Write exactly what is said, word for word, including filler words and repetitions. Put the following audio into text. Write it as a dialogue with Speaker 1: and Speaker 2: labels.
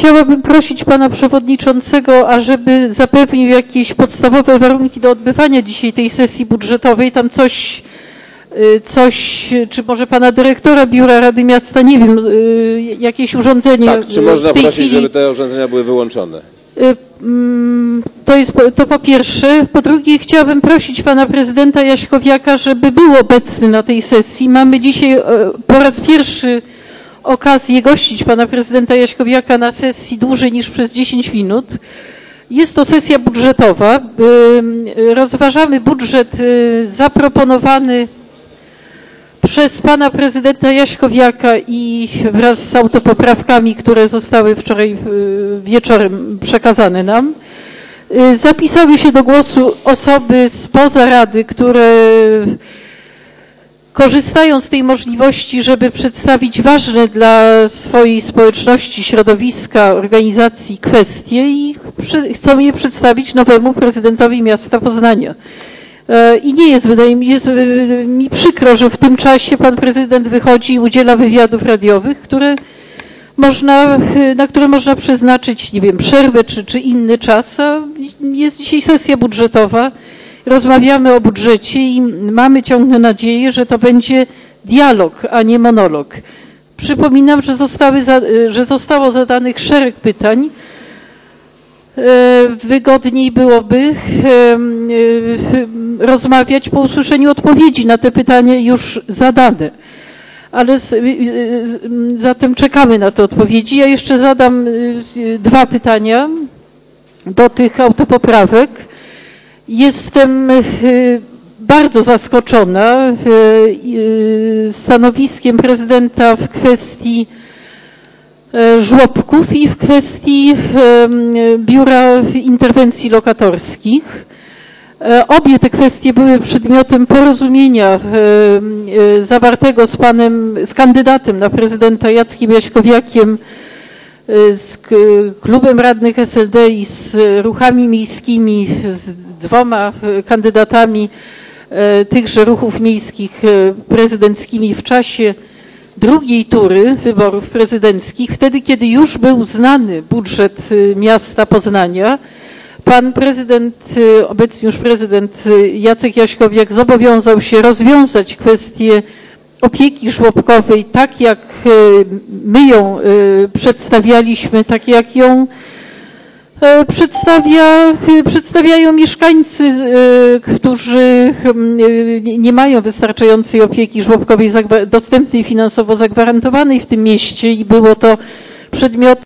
Speaker 1: chciałabym prosić pana przewodniczącego, ażeby zapewnił jakieś podstawowe warunki do odbywania dzisiaj tej sesji budżetowej. Tam coś, coś, czy może pana dyrektora Biura Rady Miasta, nie wiem, jakieś urządzenie.
Speaker 2: Tak, czy można prosić,
Speaker 1: chwili,
Speaker 2: żeby te urządzenia były wyłączone?
Speaker 1: To jest to po pierwsze. Po drugie, chciałabym prosić pana prezydenta Jaśkowiaka, żeby był obecny na tej sesji. Mamy dzisiaj po raz pierwszy okazję gościć pana prezydenta Jaśkowiaka na sesji dłużej niż przez dziesięć minut. Jest to sesja budżetowa. Rozważamy budżet zaproponowany przez pana prezydenta Jaśkowiaka i wraz z autopoprawkami, które zostały wczoraj wieczorem przekazane nam. Zapisały się do głosu osoby spoza Rady, które korzystają z tej możliwości, żeby przedstawić ważne dla swojej społeczności, środowiska, organizacji kwestie i chcą je przedstawić nowemu prezydentowi miasta Poznania. I nie jest, wydaje mi, jest mi przykro, że w tym czasie pan prezydent wychodzi i udziela wywiadów radiowych, które można, na które można przeznaczyć, nie wiem, przerwę czy, czy inny czas. A jest dzisiaj sesja budżetowa, rozmawiamy o budżecie i mamy ciągle nadzieję, że to będzie dialog, a nie monolog. Przypominam, że, zostały, że zostało zadanych szereg pytań. Wygodniej byłoby rozmawiać po usłyszeniu odpowiedzi na te pytania już zadane. Ale zatem czekamy na te odpowiedzi. Ja jeszcze zadam dwa pytania do tych autopoprawek. Jestem bardzo zaskoczona stanowiskiem prezydenta w kwestii żłobków i w kwestii Biura Interwencji Lokatorskich. Obie te kwestie były przedmiotem porozumienia zawartego z panem, z kandydatem na prezydenta Jackiem Jaśkowiakiem, z klubem radnych S L D i z ruchami miejskimi, z dwoma kandydatami tychże ruchów miejskich prezydenckimi w czasie drugiej tury wyborów prezydenckich, wtedy kiedy już był znany budżet miasta Poznania. Pan prezydent, obecnie już prezydent Jacek Jaśkowiak zobowiązał się rozwiązać kwestię opieki żłobkowej tak, jak my ją przedstawialiśmy, tak jak ją przedstawia, przedstawiają mieszkańcy, którzy nie mają wystarczającej opieki żłobkowej dostępnej finansowo zagwarantowanej w tym mieście i było to przedmiotem